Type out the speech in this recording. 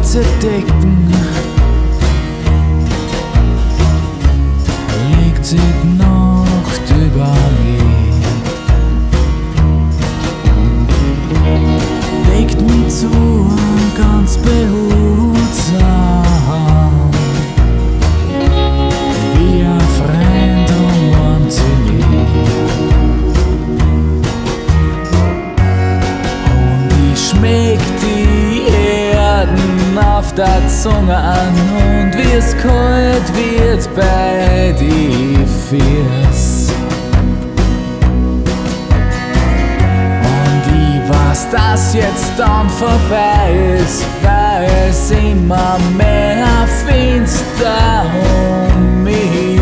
schwarze Decken legt sich die Nacht über mich, legt mich zu ganz behutsam, wie ein Freund umarmt sie mich. Und ich schmeck die Erden auf der Zunge an, und wie es kalt wird bei die Füß. Und ich weiß, dass jetzt dann vorbei ist, weil es immer mehr finster um mich